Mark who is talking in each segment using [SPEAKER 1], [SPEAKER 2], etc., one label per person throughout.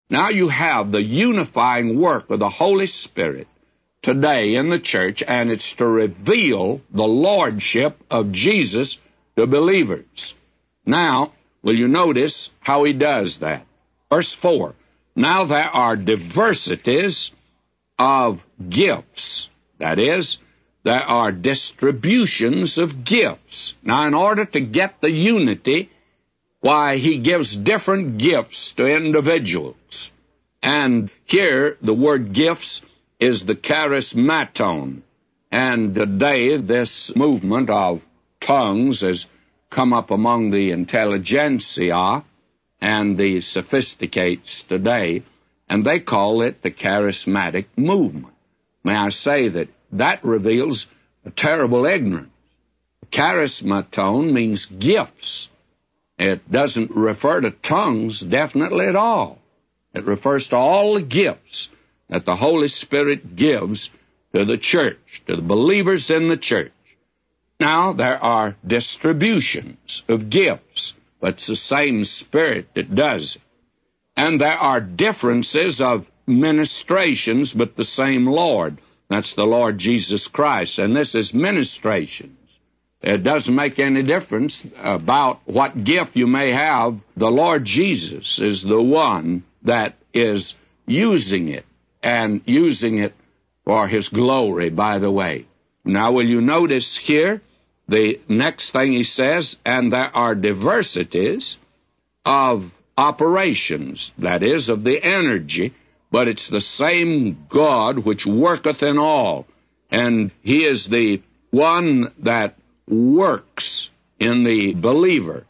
[SPEAKER 1] Now you have the unifying work of the Holy Spirit today in the church, and it's to reveal the lordship of Jesus to believers. Now, will you notice how he does that? Verse 4, now there are diversities of gifts. That is, there are distributions of gifts. Now, in order to get the unity, why, he gives different gifts to individuals. And here, the word gifts is the charismaton. And today, this movement of tongues has come up among the intelligentsia and the sophisticates today, and they call it the charismatic movement. May I say that reveals a terrible ignorance. Charismaton means gifts. It doesn't refer to tongues definitely at all. It refers to all the gifts that the Holy Spirit gives to the church, to the believers in the church. Now, there are distributions of gifts, but it's the same Spirit that does it. And there are differences of ministrations, but the same Lord. That's the Lord Jesus Christ, and this is ministrations. It doesn't make any difference about what gift you may have. The Lord Jesus is the one that is using it, and using it for His glory, by the way. Now, will you notice here, the next thing he says, and there are diversities of operations, that is, of the energy, but it's the same God which worketh in all, and He is the one that works in the believer.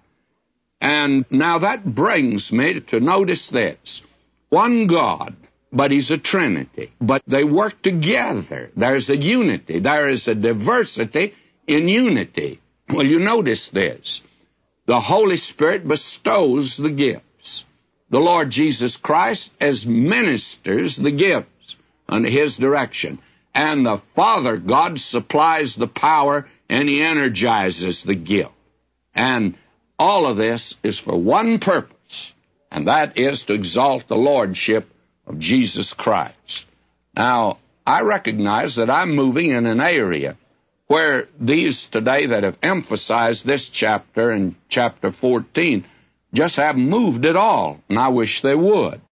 [SPEAKER 1] And now that brings me to notice this. One God, but He's a Trinity, but they work together. There's a unity. There is a diversity in unity. Well, you notice this. The Holy Spirit bestows the gifts. The Lord Jesus Christ administers the gifts under His direction. And the Father God supplies the power, and He energizes the gift. And all of this is for one purpose, and that is to exalt the Lordship of Jesus Christ. Now, I recognize that I'm moving in an area where these today that have emphasized this chapter and chapter 14 just haven't moved at all, and I wish they would.